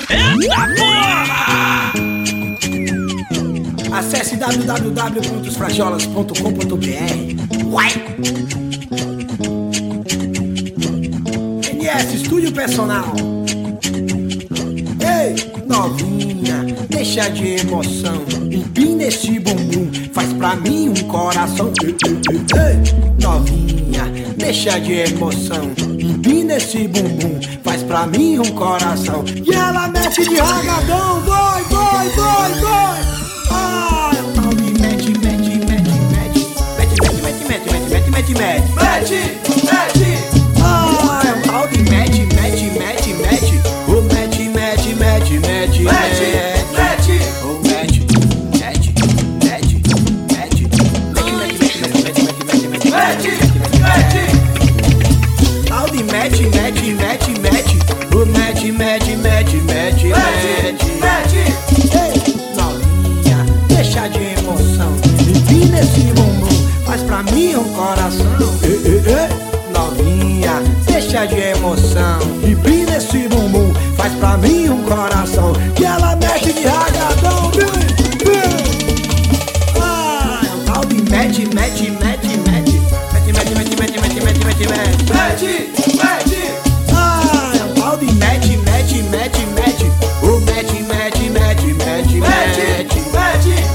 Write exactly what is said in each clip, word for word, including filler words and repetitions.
Eita porra! Acesse w w w ponto os frajolas ponto com ponto b r. Uai! N S Estúdio Personal. Ei, novinha, deixa de emoção, empina esse bumbum, faz pra mim um coração. Ei, ei, ei, novinha, deixa de emoção, empina esse bumbum, faz pra mim um coração. E ela mexe de ragadão, vai, vai, vai, vai. Ah, é o tal de mete, mete, mete, mete, mete, mete, mete, mete, mete, mete, mete, mete, mete. Ah, é o tal de mete, mete, mete, mete, o mete, mete, mete, mete, mete, mete, o mete, mete, mete, mete, mete, mete, mete, mete, mete, tal de mete, mete, mete, mete, o mete, mete, mete, mete, mete, mete. Deixa de emoção, empina esse bumbum, faz pra mim um coração. Ei, ei, ei, novinha, deixa de emoção, empina esse bumbum, faz pra mim um coração. E ela mexe de ragadão, vem, vem. Ah, é um tal de mete, mete, mete, mete, mete, mete, mete, mete, mete, mete, mete, mete, mete. Ah, é um tal de mete, mete, mete, mete, o mete, mete, mete, mete, mete, mete.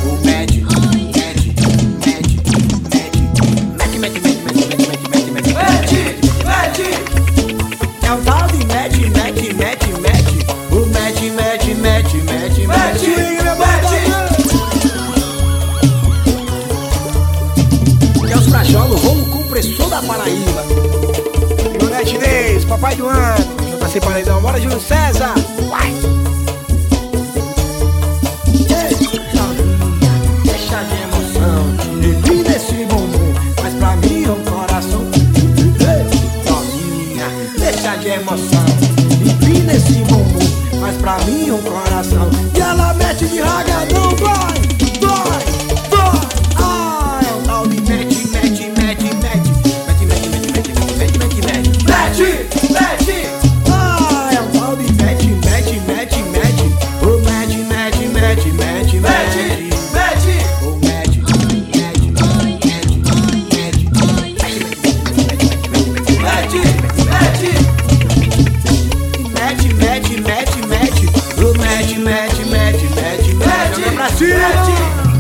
É o tal de mete, mete, mete, mete, o mete, mete, mete, mete, mete, mete. É os frajolos, rolo compressor da Paraíba. Ionete Neis, papai do ano, J C Paredão, bora Júlio César. Vai! Deixa de emoção, empina esse bumbum, faz pra mim um coração. Deixa de emoção, empina esse bumbum, faz pra mim um coração. E ela mete de ragadão, vai, vai, vai. Ah, é o tal de mete, mete, mete, mete, mete, mete, mete, mete, mete, mete, mete, mete, mete. Ah, é o tal de mete, mete, mete, mete, o mete, mete, mete, mete, mete, mete, o mete, mete, mete, mete, mete, mete, mete, mete, o mete, mete, mete, mete, mete, mete, pra cima.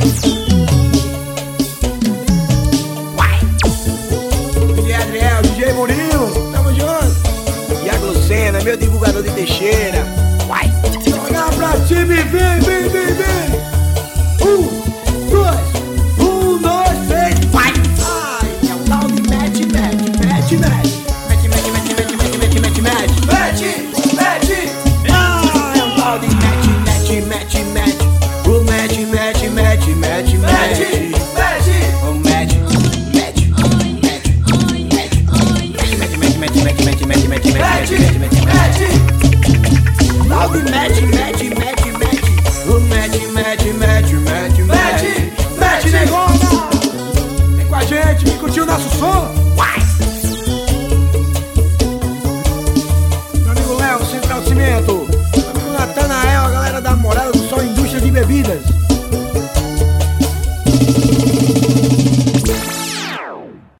Vai! D J Adriel, D J Murilo, tamo junto. E a Glucena, meu divulgador de Teixeira. Vai! Jogar pra cima e vem, vem, vem, vem. Um, dois, um, dois, três, vai! Ai, é o tal de mete, mete, mete, mete. Mete, mete, mete, mete, mete, mete, mete, mete. Mete, mete. Ah, é o tal de mete, mete, mete, mete. O mete, mete, mete, mete, mete. Mete, o mete, mete, mete, mete. Mete, mete, mete, mete, mete, mete, mete, mete, mete, mete, mete. Tal de mete,